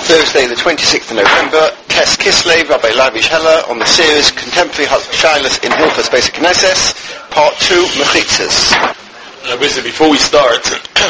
Thursday the 26th of November, Kes Kislev, Rabbi Lavish Heller, on the series Contemporary Shilas in Hilchos Beis Knesses, Part 2, Mechitzas. Before we start,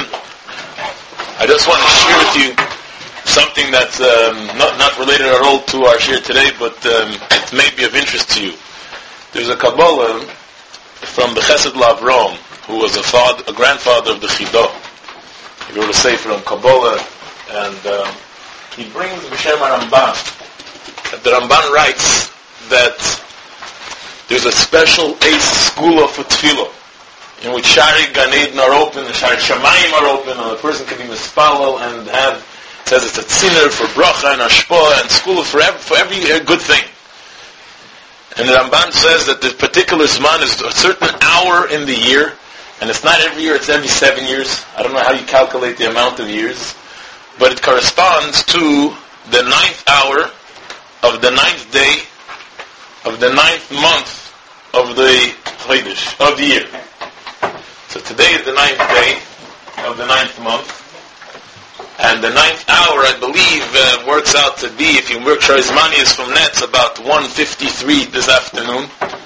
I just want to share with you something that's not related at all to our share today, but it may be of interest to you. There's a Kabbalah from the Chesed Lavrom, who was a grandfather of the Chidah. He wrote a sefer on Kabbalah, and he brings B'Shem Ramban. The Ramban writes that there's a special Eis Segula for Tefillah, in which Shari Gan Eden are open, the Shari Shamayim are open, and the person can be mispalel and says it's a tziner for bracha and ashpa and school for every good thing. And the Ramban says that the particular Zman is a certain hour in the year, and it's not every year, it's every 7 years. I don't know how you calculate the amount of years, but it corresponds to the 9th hour of the 9th day of the 9th month of the Chodesh, of the year. So today is the 9th day of the 9th month, and the 9th hour, I believe, works out to be, if you work Sharizmani is from Netz, about 1:53 this afternoon.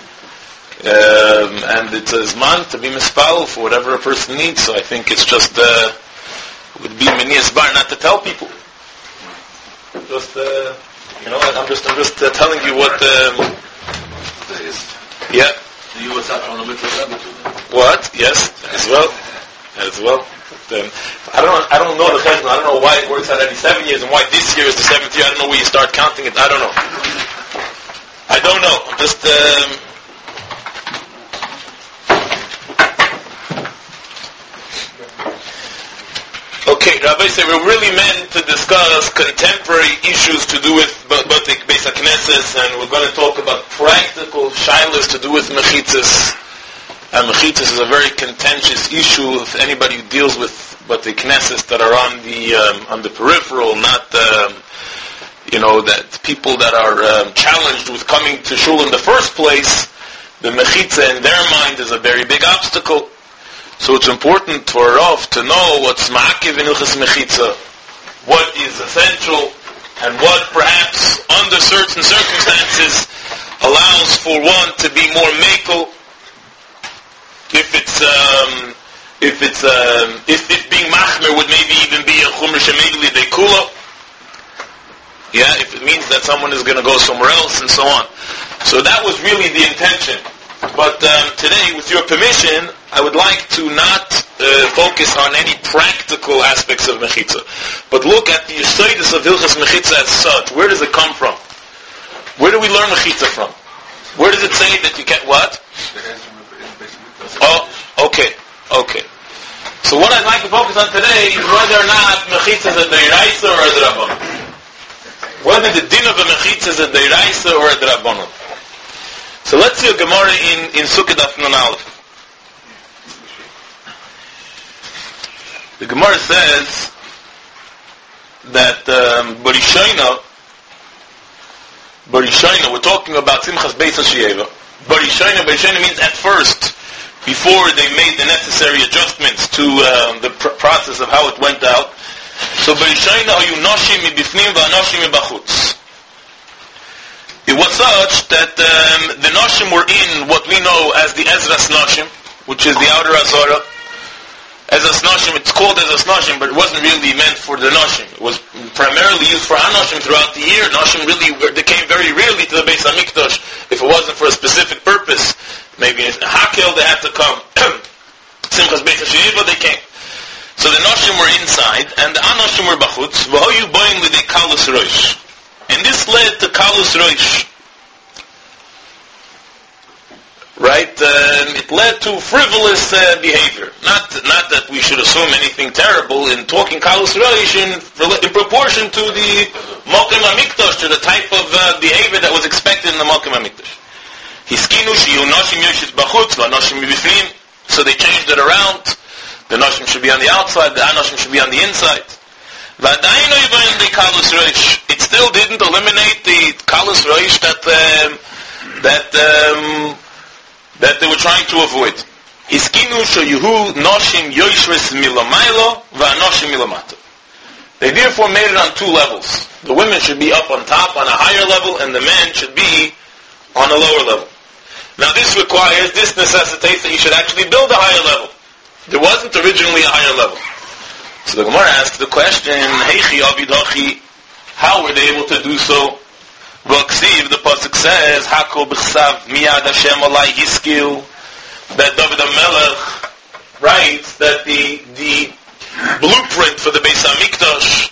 And it's a Zman to be mispal for whatever a person needs. So I think it's just, would be Menias Bar not to tell people. Just, I'm just telling you what, yeah. You was up on the mitzvah. What? Yes, as well. I don't know the cheshbon. I don't know why it works out every 7 years and why this year is the 7th year. I don't know where you start counting it. I don't know. I'm just, okay, Rabbi said we're really meant to discuss contemporary issues to do with Beis HaKnesses, and we're going to talk about practical shilas to do with mechitzas. And mechitzas is a very contentious issue if anybody who deals with Beit Knesses that are on the peripheral, not that people that are challenged with coming to shul in the first place. The mechitza in their mind is a very big obstacle. So it's important for Rav to know what's ma'akiv in Hilchos Mechitza, what is essential, and what perhaps under certain circumstances allows for one to be more mekel. If being machmer would maybe even be a chumr shemegli dekula. Yeah, if it means that someone is going to go somewhere else and so on. So that was really the intention. But today, with your permission, I would like to not focus on any practical aspects of mechitza, but look at the yesodus of Hilchos Mechitza as such. Where does it come from? Where do we learn mechitza from? Where does it say that you get what? Oh, okay. So what I'd like to focus on today is whether or not mechitza is a deiraisa or a drabanon. Whether the din of a mechitza is a deiraisa or a drabanon. So let's see a Gemara in Sukkot Daf Nun Aleph. The Gemara says that Barishayna, we're talking about Simchas Beis HaShieva. Barishayna means at first, before they made the necessary adjustments to the process of how it went out. So Barishayna hayu noshim mibifnim va'anoshim mibachutz. It was such that the noshim were in what we know as the Ezras noshim, which is the outer Azara. Ezras noshim, it's called Ezras noshim, but it wasn't really meant for the noshim. It was primarily used for anoshim throughout the year. Noshim really came very rarely to the Beis HaMikdash if it wasn't for a specific purpose. Maybe in Hakel they had to come. Simchas Beis HaShiva they came. So the noshim were inside, and the anoshim were bachutz. V'hoyu boim l'dei kalus roish. And this led to kalus roish. Right? It led to frivolous behavior. Not that we should assume anything terrible in talking kalus roish in proportion to the Mokim HaMikdash, to the type of behavior that was expected in the Mokim HaMikdash. Hiskinu shiyu noshim yoshis bachutz v'anoshim mibifnim. So they changed it around. The noshim should be on the outside, the anoshim should be on the inside. It still didn't eliminate the kalus roish that they were trying to avoid. Hiskinu shoyuhu noshim yoshres milamaylo va'anoshim milamato. They therefore made it on two levels. The women should be up on top on a higher level, and the men should be on a lower level. Now this necessitates that you should actually build a higher level. There wasn't originally a higher level. So the Gemara asks the question, Heichi Avid Hachi, how were they able to do so? V'aksiv, the pasuk says, Hakol b'chsav miyad Hashem alai hiskil, that David HaMelech writes that the blueprint for the Beis HaMikdash,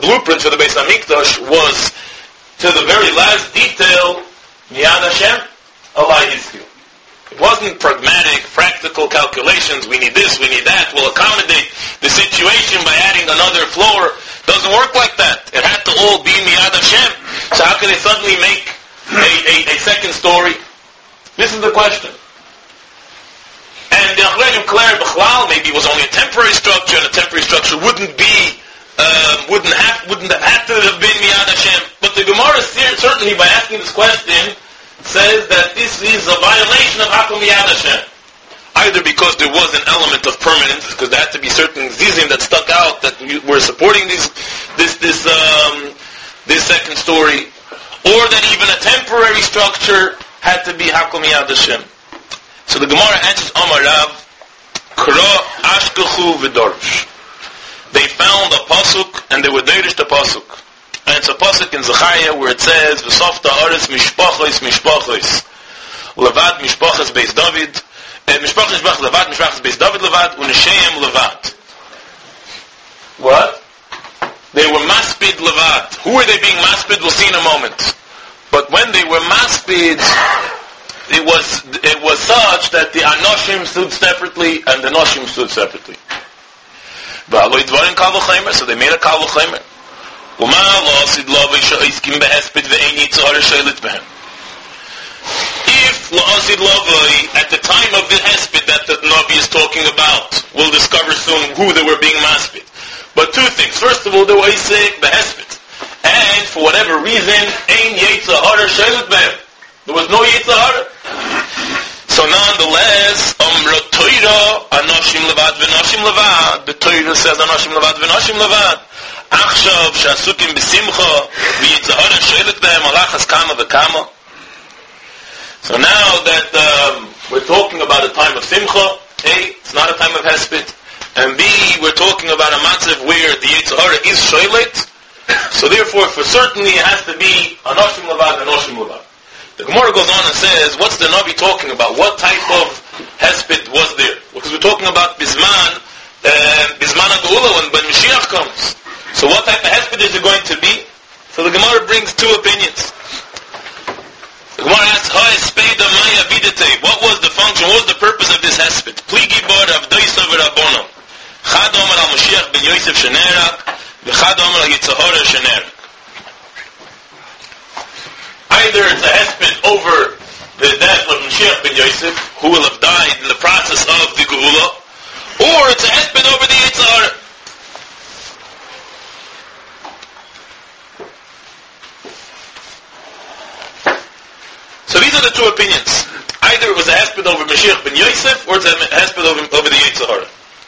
was to the very last detail, miyad Hashem alai hiskil. It wasn't pragmatic, practical calculations. We need this, we need that. We'll accommodate the situation by adding another floor. Doesn't work like that. It had to all be miyad Hashem. So how can they suddenly make a second story? This is the question. And the Achlei Claire B'chlal maybe was only a temporary structure, and a temporary structure wouldn't have had to have been miyad Hashem. But the Gemara certainly, by asking this question, says that this is a violation of Hakol Miyad Hashem. Either because there was an element of permanence, because there had to be certain zizim that stuck out that were supporting this second story, or that even a temporary structure had to be Hakol Miyad Hashem. So the Gemara answers, Amar Rav, Kra Ashkechu V'Dorsh. They found a pasuk and they were derish the pasuk. And it's a pasuk in Zechariah where it says, V'softa Aretz Mishpachos Levad Mishpachos Beis David, Mishpachos Levad Mishpachos Beis David Levad, U'Nesheim Levad. What? They were maspid Levad. Who were they being maspid? We'll see in a moment. But when they were maspid, it was such that the Anoshim stood separately and the Noshim stood separately. So they made a Kal V'Chomer. If La'asid Lavai, at the time of the Hesped that the Navi is talking about, we'll discover soon who they were being maspid. But two things. First of all, they were Isaac Behesped. And for whatever reason, Ein Yetzahara Sheilut Behem. There was no Yetzahara. So nonetheless, Amra Toira, Anoshim Levad V'Noshim Levad. The Toira says Anoshim Levad V'Noshim Levad. Achshav Shasukim B'Simcha V'Yetzahara Sheilut Behem Alachas Kama V'Kama. So now that we're talking about a time of Simcha, A, it's not a time of Hesped, and B, we're talking about a matzav where the Yetzahara is Sheilet, so therefore for certainly it has to be Anoshim Levad and Anoshim Levad. The Gemara goes on and says, what's the Navi talking about? What type of Hesped was there? Because we're talking about Bizman HaGeula when Mashiach comes. So what type of Hesped is it going to be? So the Gemara brings two opinions. The Gemara asks, what was the function, what was the purpose of this hesped? Pligi bar avdoisa v'rabbono. Chad omer al Mashiach ben Yosef shenerak, v'chad omer al Yetzahara shenerak. Either it's a hesped over the death of Mashiach ben Yosef, who will have died in the process of the Geula, or it's a hesped over the Yetzahara. So these are the two opinions. Either it was a hesped over Mashiach ben Yosef, or it's a hesped over the Yetzahara.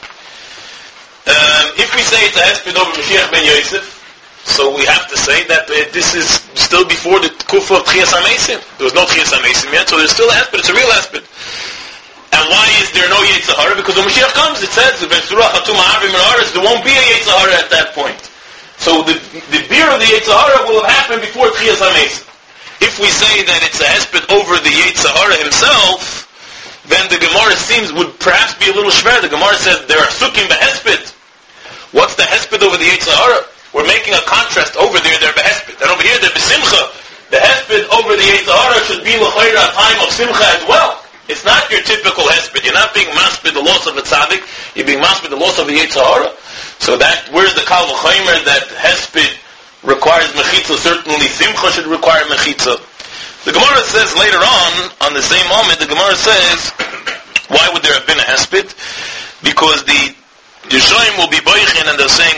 If we say it's a hesped over Mashiach ben Yosef, so we have to say that this is still before the Kufa of Tchias HaMeisim. There was no Tchias HaMeisim yet, so there's still a hesped. It's a real hesped. And why is there no Yetzahara? Because when Mashiach comes, it says, there won't be a Yetzahara at that point. So the beer of the Yetzahara will have happened before Tchias HaMeisim. If we say that it's a hesped over the Yetzahara himself, then the Gemara would perhaps be a little shver. The Gemara says there are sukim behesped. What's the hesped over the Yetzahara? We're making a contrast. Over there, they're behesped. And over here, they're besimcha. The hesped over the Yetzahara should be l'chayra, a time of simcha as well. It's not your typical hesped. You're not being masped the loss of a tzaddik. You're being masped the loss of the Yetzahara. So where's the kal v'chomer that hesped requires mechitza? Certainly simcha should require mechitza. The Gemara says later on the same moment, the Gemara says, why would there have been a hesped? Because the Yeshayim will be boichin and they're saying,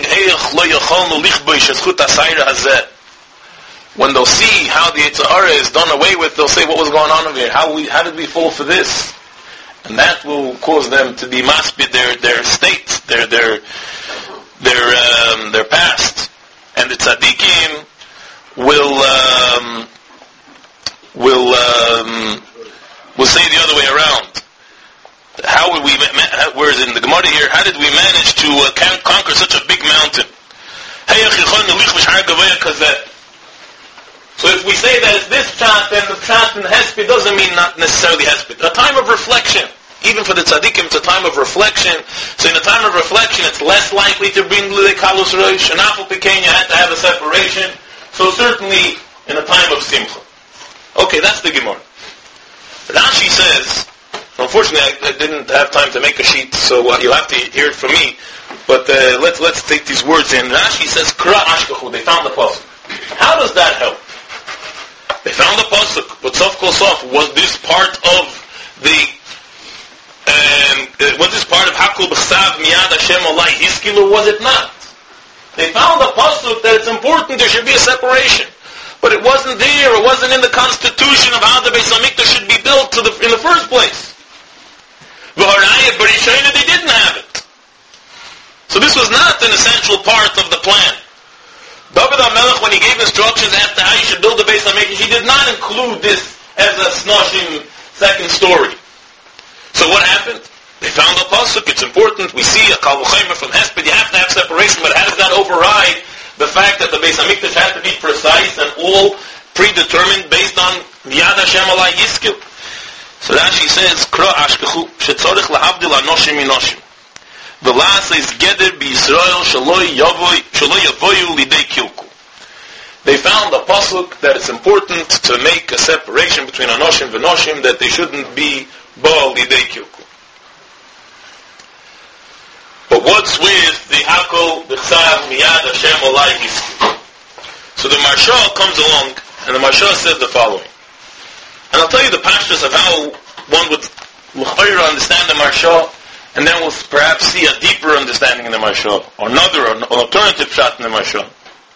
when they'll see how the Yetzahara is done away with, they'll say, what was going on over here? How did we fall for this? And that will cause them to be maspid their state, their past. And the tzaddikim, will say the other way around. How would we? Whereas in the Gemara here, how did we manage to conquer such a big mountain? So if we say that it's this pshat, then the pshat in Hesped doesn't mean not necessarily Hesped. A time of reflection. Even for the tzaddikim, it's a time of reflection. So in a time of reflection, it's less likely to bring Lidei Kalus Rosh. And Afal Pikein, you had to have a separation. So certainly in a time of simcha. Okay, that's the Gemara. Rashi says, unfortunately I didn't have time to make a sheet, so you'll have to hear it from me. But let's take these words in. Rashi says, Kra Ashkachu, they found the pasuk. How does that help? They found the pasuk, but Sof Kol Sof, was this part of the was this part of Hakul B'Chsav Miyad Hashem Olai Hiskil, or was it not? They found the pasuk that it's important there should be a separation, but it wasn't there. It wasn't in the constitution of how the Beis Hamikdash should be built in the first place. V'harayah B'Rishayna, they didn't have it. So this was not an essential part of the plan. David HaMelech, when he gave instructions as to how you should build the Beis Hamikdash, he did not include this as a snoshing second story. So what happened? They found a pasuk. It's important. We see a Kal V'Chomer from Hesped. You have to have separation, but how does that override the fact that the Beis Hamikdash has to be precise and all predetermined based on Miyad Hashem Alai Yiskil? So Rashi says, Kra Ashkechu, shetzorich lahavdil anoshim minoshim. The last is Geder b'Yisrael shaloi yavoyu lidei kilku. They found a pasuk that it's important to make a separation between anoshim and v'noshim, that they shouldn't be Baal Lidei Kilku. But what's with the Hakol B'Chsav Miyad Hashem Olai Hiskil? So the Marshal comes along, and the Marshal says the following. And I'll tell you the pashtus of how one would understand the Marshal, and then we'll perhaps see a deeper understanding in the Marshal, or another, an alternative shot in the Marshal.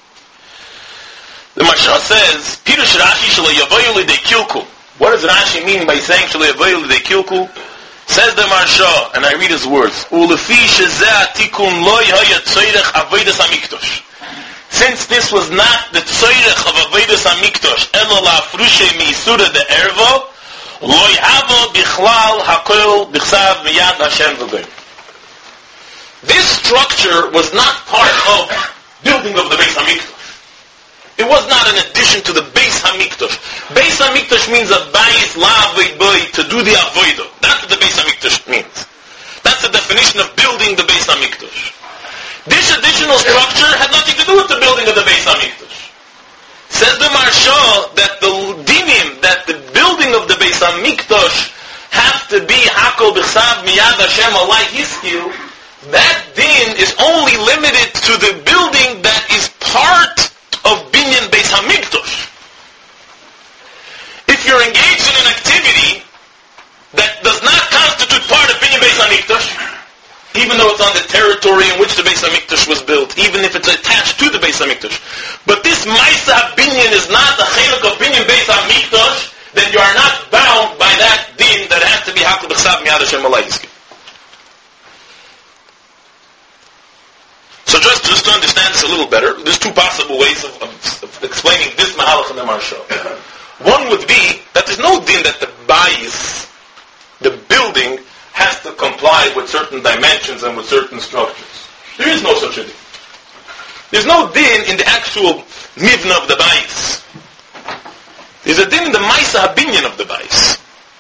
The Marshal says, Pirush Rashi Shelo Yavoyu Lidei Kilku. What does Rashi mean by saying Shelo Yavoyu Lidei Kilku? Says the Marsha, and I read his words, Ulefi shezeh atikun lo yaya tzoyrech avodas hamikdash. Since this was not the tzoyrech of avodas hamikdash, elo la'afrushe mi'isura de ervo, lo yhavo bichlal hakol b'chsav miyad Hashem v'goy. This structure was not part of building of the Beis Hamikdash. It was not an addition to the Beis Hamikdash. Beis Hamikdash means a bayis la'avoid boy, to do the avoido. That's what the Beis Hamikdash means. That's the definition of building the Beis Hamikdash. This additional structure had nothing to do with the building of the Beis Hamikdash. Says the Marsha that the dinim, that the building of the Beis Hamikdash has to be Hakol B'Chsav Miyad Hashem Alai Hiskil. That din is only limited to the building that is part of Binyan Beis Hamikdash. If you're engaged in an activity that does not constitute part of Binyan Beis Hamikdash, even though it's on the territory in which the Beis Hamikdash was built, even if it's attached to the Beis Hamikdash, but this Maisa Binyan is not a chelek of Binyan Beis Hamikdash, then you are not bound by that din that has to be Hakol B'Chsav Miyad Hashem Alai Hiskil. So just to understand this a little better, there's two possible ways of explaining this Mahalach in the Marsha. One would be that there's no din that the bayis, the building, has to comply with certain dimensions and with certain structures. There is no such a din. There's no din in the actual mivna of the bayis. There's a din in the Maisa Habinyan of the bayis.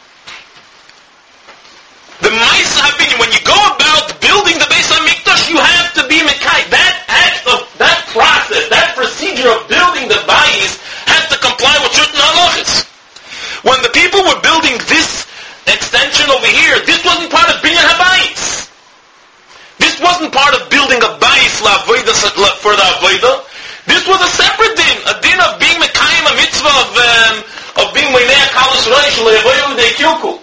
The Maisa Habinyan, when you go about building the Beis Hamikdash, you have to be Mekai. That act of, that process, that procedure of building the bayis has to comply with certain halachas. When the people were building this extension over here, this wasn't part of Binyan HaBayis. This wasn't part of building a bayis for the avodah. This was a separate din, a din of being Mekayim, a mitzvah of being Meinei HaKalus Rosh, Le'avoyu Lidei Kilku.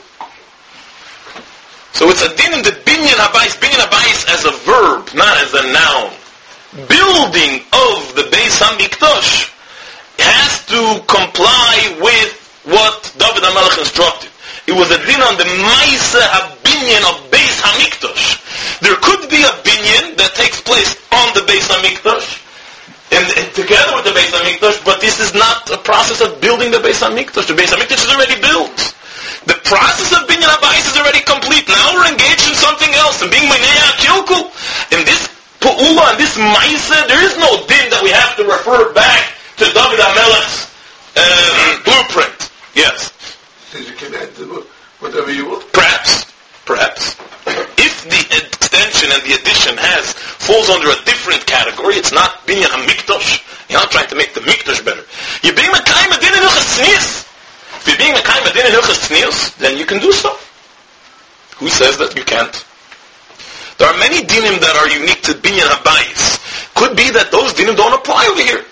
So it's a din in the Binyan HaBayis as a verb, not as a noun. Building of the Beis Hamikdash has to comply with what David HaMelech instructed. It was a din on the Maisa HaBinyan of Beis Hamikdash. There could be a binyan that takes place on the Beis Hamikdash, and together with the Beis Hamikdash, but this is process of building the Beis HaMikdash. The Beis HaMikdash is already built. The process of Binyan HaBayis is already complete. Now we're engaged in something else, and being Minei HaKilkul. In this Pu'ula, in this Maisa, there is no din that we have to refer back to David HaMelech's blueprint. Yes. So you can add whatever you want. Perhaps. If the extension and the addition falls under a different category, it's not Binyan HaMikdash. You're not trying to make the Mikdash better. You're being Mekayim Adin in Hilchos Tznius. If you're being Mekayim Adin in Hilchos Tznius, then you can do so. Who says that you can't? There are many dinim that are unique to Binyan HaBayis. Could be that those dinim don't apply over here.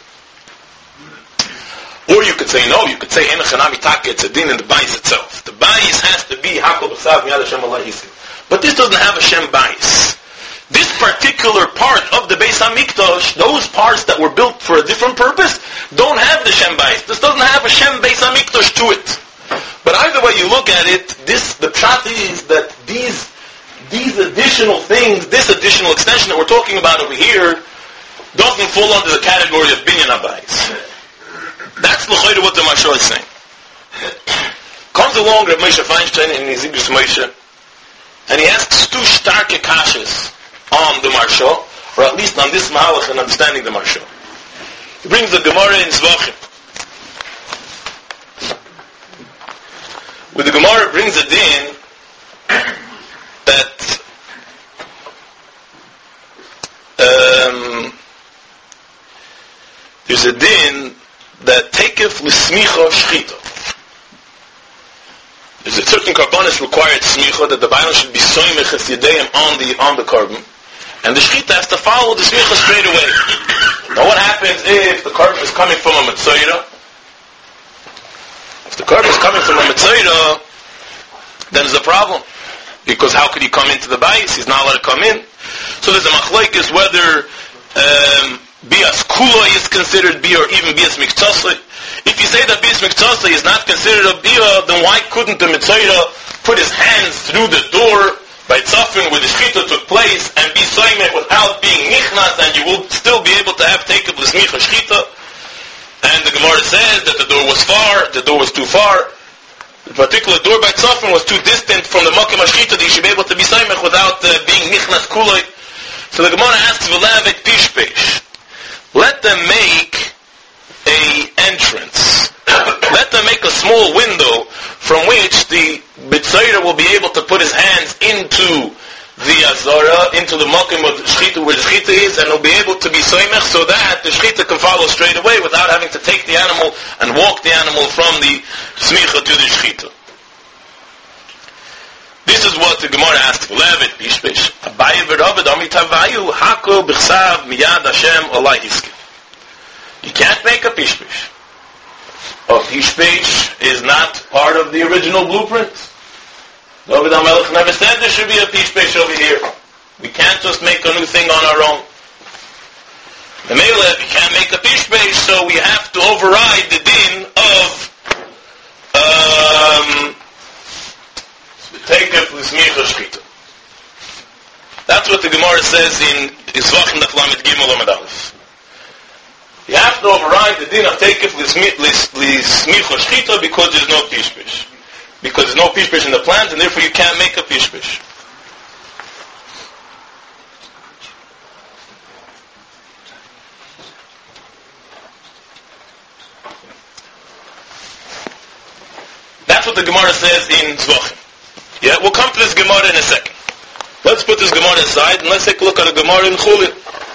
Or you could say, no, you could say, it's a din in the bayis itself. The bayis has to be Hakol B'Sav Miyad Hashem Allah Yisrael. But this doesn't have a Shem bayis. This particular part of the Beis HaMikdash, those parts that were built for a different purpose, don't have the Shem bayis. This doesn't have a Shem Beis HaMikdash to it. But either way you look at it, the pshat is that these additional things, this additional extension that we're talking about over here, doesn't fall under the category of Binyan HaBayis. That's l'chayda what the Maharsha is saying. Comes along Rav Moshe Feinstein in his Igros Moshe, and he asks two starke kashas on the Maharsha, or at least on this Mahalach and understanding the Maharsha. He brings the Gemara in Zvachim. With the Gemara brings a din that there's a din that taketh l'smicha shchita. There's a certain karbanis required smicha that the Bible should be soymech es yedeim on the carbon, and the shchita has to follow the smicha straight away. Now what happens if the carbon is coming from a mitzayra? If the carbon is coming from a mitzayra, then there's a problem, because how could he come into the bayis? He's not allowed to come in. So there's a machlokes whether Bias Kula is considered Bia or even Bias Miktasli. If you say that Bias Miktasli is not considered a Bia, then why couldn't the Mitzayra put his hands through the door by Tzafin where the Shchita took place and be Soimet without being Nichnas, and you will still be able to have Tekev L'Smicha Shchita? And the Gemara says that the door was too far. The particular door by Tzafin was too distant from the Makom HaShchita that you should be able to be Soimet without being Nichnas Kuloi. So the Gemara asks, V'lavet Pishpesh. Let them make a entrance. Let them make a small window from which the B'tzayra will be able to put his hands into the Azara, into the Makom of the Shchita where the Shchita is, and will be able to be Soymech so that the Shchita can follow straight away without having to take the animal and walk the animal from the Smicha to the Shchita. This is what the Gemara asked for. Levet Pishpesh. Abaye v'Ravad Amitavayu Hakol B'Chsav Miyad Hashem Olai Hiske. You can't make a Pishpesh. A Pishpesh is not part of the original blueprint. David HaMelech never said there should be a Pishpesh over here. We can't just make a new thing on our own. The Melech, we can't make a Pishpesh, so we have to override the din of Tekev L'Smicha Shchita. That's what the Gemara says in Zvachim Daf Lamed Gimel Lamed Aleph. You have to override the din of Tekev L'Smicha Shchita because there's no Pishpesh. Because there's no Pishpesh in the plans, and therefore you can't make a Pishpesh. That's what the Gemara says in Zvachim. Yeah, we'll come to this Gemara in a second. Let's put this Gemara aside and let's take a look at the Gemara in Chulin,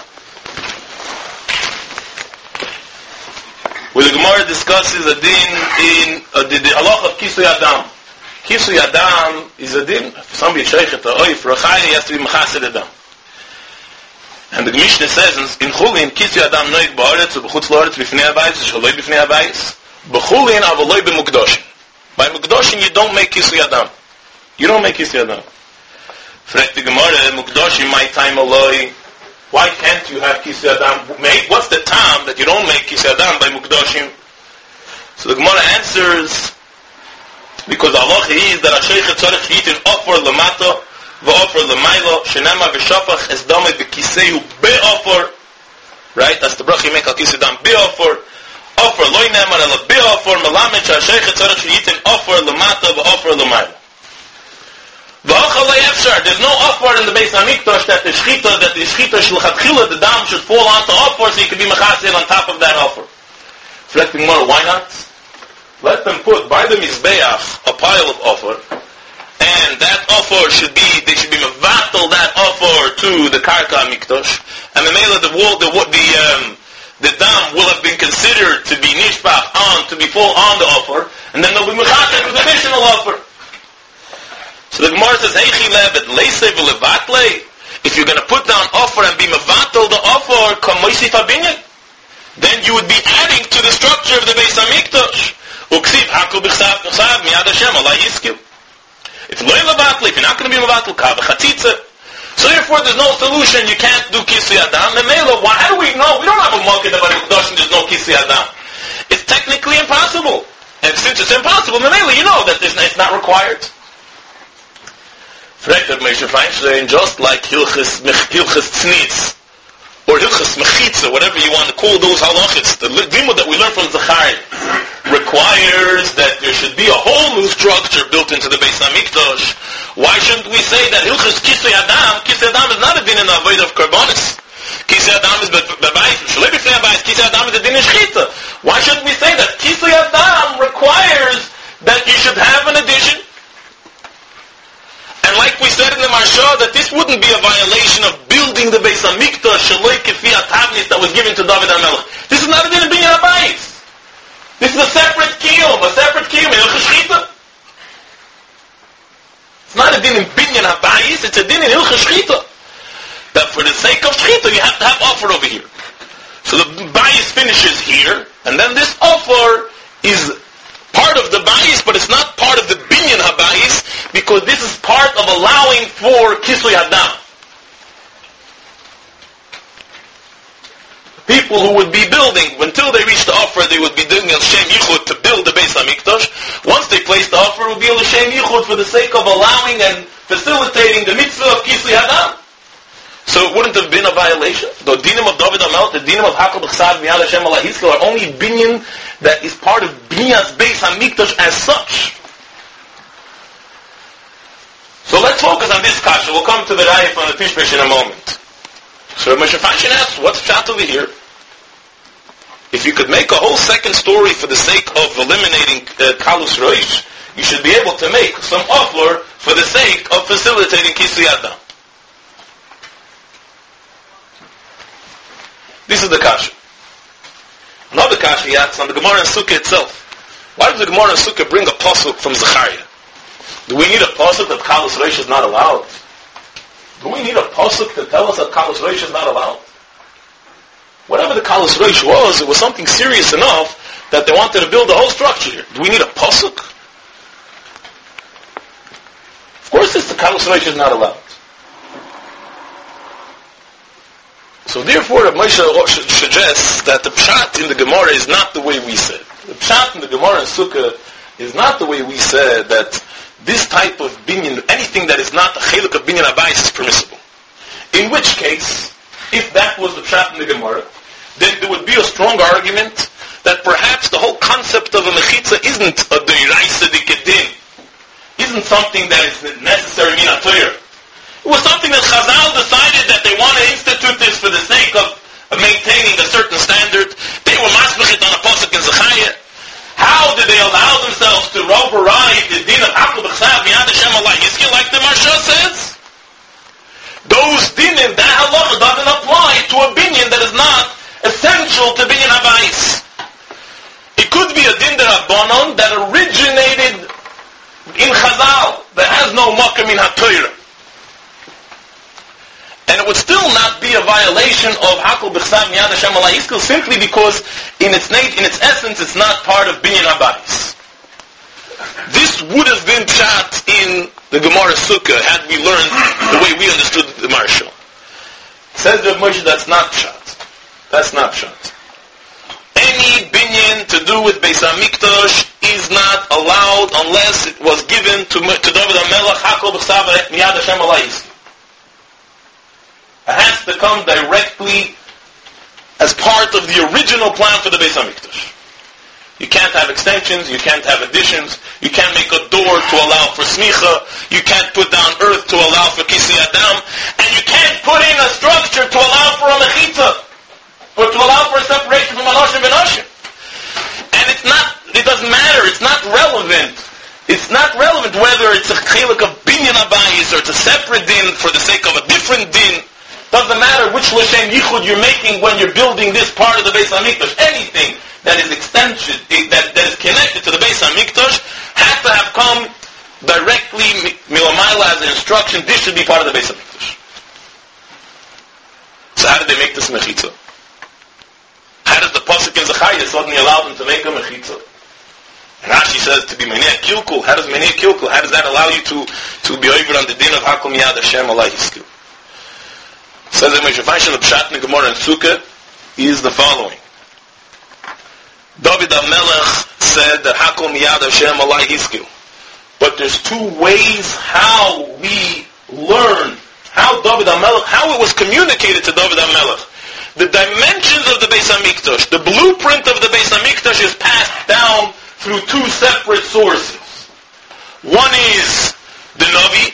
where the Gemara discusses a din in the halacha of Kisui Adam. Kisui Adam is a din. If somebody sheichet a for a chayre, he has to be mechaser Adam. And the Mishnah says in Chulin, Kisui Adam noig ba'aretz u'b'chutz la'aretz b'fnei habayis v'shaloi b'fnei habayis b'chulin avaloi b'mukdoshin. By Mukdoshin you don't make Kisui Adam. You don't make Kisui Adam. Frek the Gemara, Mukdashim, my time aloi. Why can't you have Kisui Adam made? What's the time that you don't make Kisui Adam by Mukdashim? So the Gemara answers, because Allah is that Hashem tzarech yitin offer lamata v'offer lamaylo shenema v'shafach es dame b'kisehu be'offer. Right? That's the bracha you make al Kisui Adam be'offer. Offer loy neman ala offer melamed she'asheich tzarich sheyitin offer lemata v'offer lemayla. There's no offer in the Beis Hamikdash that the shchita shlechatchila, the dam should fall onto offer so you can be mechatzil on top of that offer. Reflecting more, why not? Let them put by the mizbeach a pile of offer, and that offer they should be mevatel that offer to the karka mikdash, and the mela the dam will have been considered to be nishbach to be full on the offer, and then they'll be mechatzil with additional offer. So the Gemara says, "Heichi lebed leisei v'levatlei." If you're going to put down offer and be mevatel the offer, kamoisif habinyan, then you would be adding to the structure of the Beis Hamikdash. Uksiv hakol b'chsav b'chsav miyad Hashem alai yiskiv. If loy levatlei, if you're not going to be mevatel, ka v'chatzitza. So therefore, there's no solution. You can't do kisui adam. And Mela, how do we know? We don't have a market about Mikdash and there's no kisui adam. It's technically impossible. And since it's impossible, Mela, you know that it's not required. Just like Hilchis Tzniz or Hilchis Mechitza, whatever you want to call those halachas, the limud that we learn from Zachariah requires that there should be a whole new structure built into the Beis Hamikdash. Why shouldn't we say that Hilchis Kisui Adam is not a din in the avodah of Karbonis? Kisui Adam is bebayis, Shalei b'fnei abayis, Kisui Adam is a din in Shchita. Why shouldn't we say that Kisui Adam requires that you should have an addition? And like we said in the Marsha, that this wouldn't be a violation of building the Beis Hamikdash Shaloi Kefi HaTavnis that was given to David HaMelech. This is not a din in Binyan HaBayis. This is a separate kiyum in Hilchos Shchita. It's not a din in Binyan HaBayis, it's a din in Hilchos Shchita. That for the sake of Shchita, you have to have offer over here. So the Bayis finishes here, and then this offer is part of the Bayis, but it's not part of the Binyan HaBayis, because this is part of allowing for Kisui Adam. People who would be building, until they reach the offer, they would be doing a Shem Yichud to build the Beis HaMikdash. Once they place the offer, it would be a Shem Yichud for the sake of allowing and facilitating the mitzvah of Kisui Adam. So it wouldn't have been a violation. The dinim of David HaMelech, the dinim of Hakol B'chsav Miyad Hashem Alai Yisrael are only binyan that is part of Binyan's Beis HaMikdash as such. So let's focus on this kasha. We'll come to the Raya from the Tishbesh in a moment. So Moshe Feinstein asks, what's pshat over here? If you could make a whole second story for the sake of eliminating Kalus Roish, you should be able to make some offer for the sake of facilitating Kisui Adam. This is the kasha. Another kasha he asks on the Gemara and Sukkah itself. Why does the Gemara and Sukkah bring a pasuk from Zechariah? Do we need a pasuk that Kalus Roish is not allowed? Do we need a pasuk to tell us that Kalus Roish is not allowed? Whatever the Kalus Roish was, it was something serious enough that they wanted to build a whole structure here. Do we need a pasuk? Of course, the Kalus Roish is not allowed. So therefore, Rav Moshe suggests that the pshat in the Gemara is not the way we said. The pshat in the Gemara and Sukkah is not the way we said that this type of binyan, anything that is not a cheluk of binyan habayis is permissible. In which case, if that was the pshat in the Gemara, then there would be a strong argument that perhaps the whole concept of a mechitza isn't a deiraisa dikedin, isn't something that is necessary min ha-Torah. It was something that Chazal decided that they want to institute this for the sake of maintaining a certain standard. They were masmechit on a pasuk in Zechariah. How did they allow themselves to override the din of Hakol B'chsav Miyad Hashem Alai Yisrael, like the Marsha says? Those dinim, that halacha doesn't apply to a binyan that is not essential to binyan habayis. It could be a din d'Rabbanan that originated in Chazal, that has no makom in ha-Torah. And it would still not be a violation of Hakol B'chsav Miyad Hashem Alai Yisrael simply because in its essence it's not part of Binyan HaBayis. This would have been pshat in the Gemara Sukkah had we learned the way we understood the Marsha. Says Rav Moshe, that's not pshat. That's not pshat. Any binyan to do with Beis HaMikdash is not allowed unless it was given to David HaMelech Hakol B'chsav Miyad Hashem Alai Yisrael. It has to come directly as part of the original plan for the Beis HaMikdash. You can't have extensions, you can't have additions, you can't make a door to allow for smicha, you can't put down earth to allow for kisi adam, and you can't put in a structure to allow for a mechitza, or to allow for a separation from anoshim and oshim. And it doesn't matter, it's not relevant. It's not relevant whether it's a chiluk of binyan abayis or it's a separate din for the sake of a different din. Doesn't matter which l'shem yichud you're making when you're building this part of the Beis HaMikdash. Anything that is extension, that is connected to the Beis HaMikdash has to have come directly milamayla as an instruction. This should be part of the Beis HaMikdash. So how did they make this mechitza? How does the pasuk in Zechariah suddenly allow them to make a mechitza? And Rashi says to be menei kilkul. How does menei kilkul? How does that allow you to be over on the din of Hakom Yad Hashem Alai Hiskil? Says that Moshe Feinstein, the Pshat in Gemara and Sukkah is the following. David HaMelech said that Hakom Yad Hashem Alai Hiskil. But there's two ways how we learn how David HaMelech, how it was communicated to David HaMelech. The dimensions of the Beis HaMikdash, the blueprint of the Beis HaMikdash is passed down through two separate sources. One is the Navi,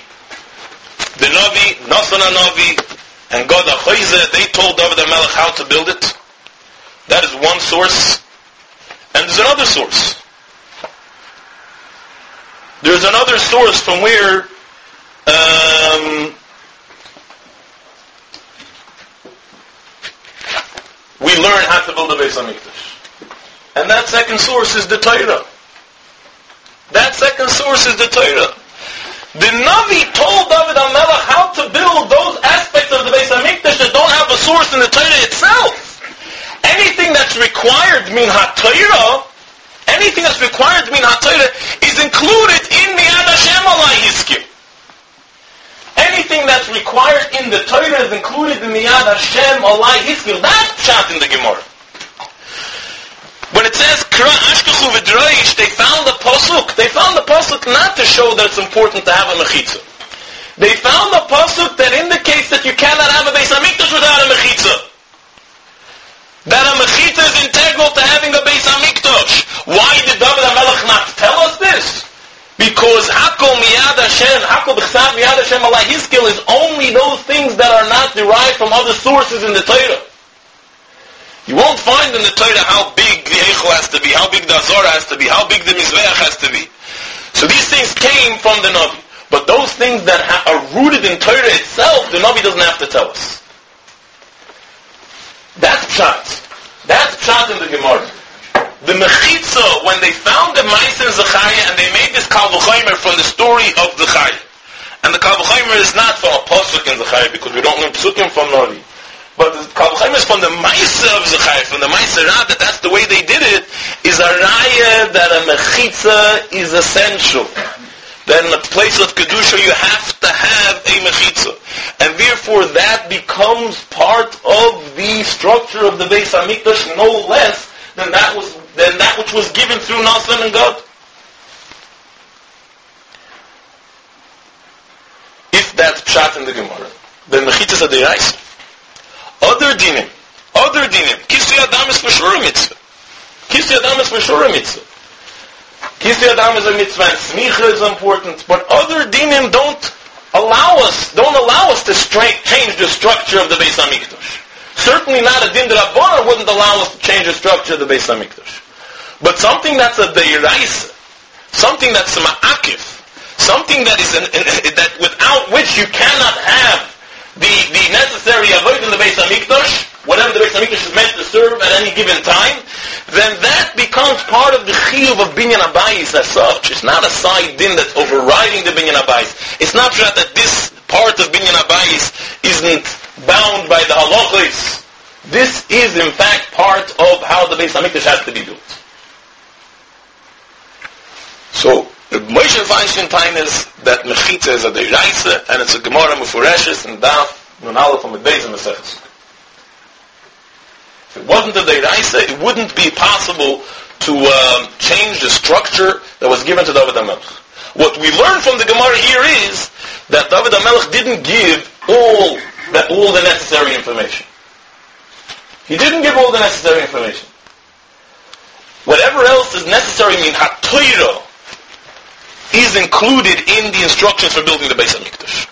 Nasan HaNavi, and God HaChoyzeh, they told David HaMelech how to build it. That is one source. And there's another source. There's another source from where we learn how to build the Beis HaMikdash. And that second source is the Torah. That second source is the Torah. The Navi told David HaMelech how to build those aspects of the Beis HaMikdash that don't have a source in the Torah itself. Anything that's required min ha-Torah, is included in Miyad Hashem Alai Hiskil. Anything that's required in the Torah is included in Miyad Hashem Alai Hiskil. That's pshat in the Gemara. When it says Kra Ashkechu V'Droish, they found the pasuk not to show that it's important to have a mechitza. They found the pasuk that indicates that you cannot have a Beis HaMikdash without a mechitza. That a mechitza is integral to having a Beis HaMikdash. Why did David HaMelech not tell us this? Because Hakol Miyad Hashem, Hakol B'chsav Miyad Hashem Alai Hiskil is only those things that are not derived from other sources in the Torah. You won't find in the Torah how big the Eichel has to be, how big the Azor has to be, how big the Mizbeach has to be. So these things came from the Navi. But those things that are rooted in Torah itself, the Navi doesn't have to tell us. That's pshat. That's pshat in the Gemara. The Mechitza, when they found the Ma'is in Zechariah and they made this Kal V'chomer from the story of Zechariah. And the Kal V'chomer is not from a pasuk in Zechariah because we don't learn psukim from Navi. But the Kal V'chomer is from the Ma'isa of Zechariah, from the Ma'isa Rad, that that's the way they did it, is a raya that a Mechitza is essential. That in a place of Kedusha you have to have a Mechitza. And therefore that becomes part of the structure of the Beis HaMikdash no less than that which was given through Nasan and God. If that's pshat in the Gemara, then Mechitza is a deraisa. Other dinim. Kisui Adam is for sure a mitzvah. Kisui Adam is a mitzvah, and smicha is important. But other dinim don't allow us to change the structure of the Beis HaMikdash. Certainly not a din d'Rabbanan wouldn't allow us to change the structure of the Beis HaMikdash. But something that's a deiraisa, something that's a ma'akif, something that is that without which you cannot have the necessary avoid in the Beis HaMikdash, whatever the Beis HaMikdash is meant to serve at any given time, then that becomes part of the chiyuv of binyan abayis as such. It's not a side din that's overriding the binyan abayis. It's not that this part of binyan abayis isn't bound by the halachos. This is in fact part of how the Beis HaMikdash has to be built. So, the Moshe Feinstein time is that Mechitza is a deiraisa, and it's a Gemara Mefureshes and Daf Nun Aleph from the Beis and Maseches. If it wasn't a deiraisa, it wouldn't be possible to change the structure that was given to David HaMelech. What we learn from the Gemara here is that David HaMelech didn't give all the necessary information. He didn't give all the necessary information. Whatever else else is necessary, mean HaTorah is included in the instructions for building the Beis HaMikdash.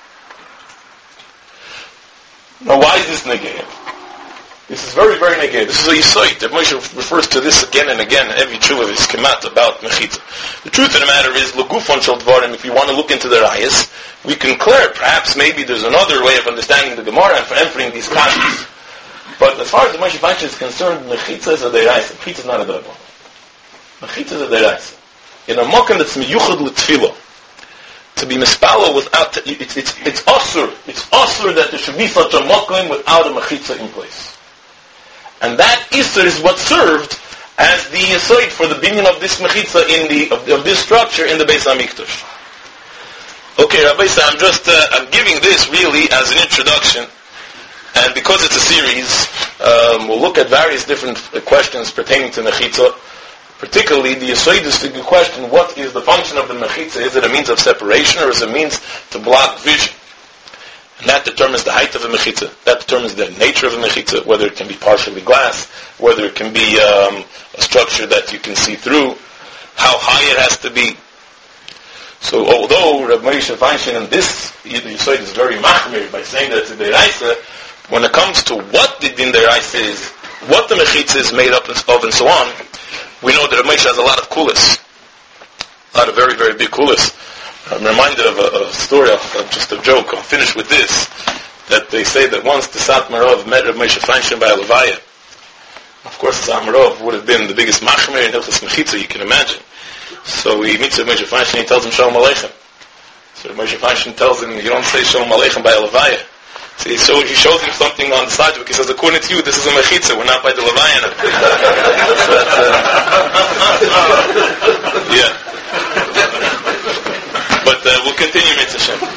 Now, why is this negayah? This is very, very negayah. This is a yisoid. That Moshe refers to this again and again in every tshuva of his kemat about mechitza. The truth of the matter is, legufon shel dvarim, if we want to look into the rayas, we can clear, perhaps maybe there's another way of understanding the Gemara and for entering these classes. But as far as the Moshe Feinstein is concerned, mechitza is a deraisa. Mechitza is not a deraisa. Mechitza is a deraisa. In a mokken that's miyuchad l'tfilo, to be mispalo without, it's osur. It's osur that there should be such a mokken without a mechitza in place. And that isur is what served as the yisoid for the binyan of this mechitza of this structure in the Beis HaMikdash. Okay, Rabbi, so I'm giving this really as an introduction. And because it's a series, we'll look at various different questions pertaining to mechitza. Particularly, the yisoidistic question, what is the function of the mechitza? Is it a means of separation or is it a means to block vision? And that determines the height of the mechitza. That determines the nature of the mechitza, whether it can be partially glass, whether it can be a structure that you can see through, how high it has to be. So although Reb Moshe Feinstein in this yisoid is very machmir by saying that it's a deraisa, when it comes to what the din deraisa is, what the mechitza is made up of and so on, we know that Reb Moshe has a lot of kulas. A lot of very, very big kulas. I'm reminded of a story, just a joke, I'll finish with this, that they say that once the Satmarov met Reb Moshe Feinstein by Levaya. Of course, Satmarov would have been the biggest machmir in Hilchos Mechitza, you can imagine. So he meets Reb Moshe Feinstein, he tells him Shalom Aleichem. So Reb Moshe Feinstein tells him, you don't say Shalom Aleichem by Levaya. So he shows him something on the sidewalk. He says, according to you, this is a mechitza. We're not by the Leviana. Yeah. But we'll continue, Mitzvah Shem.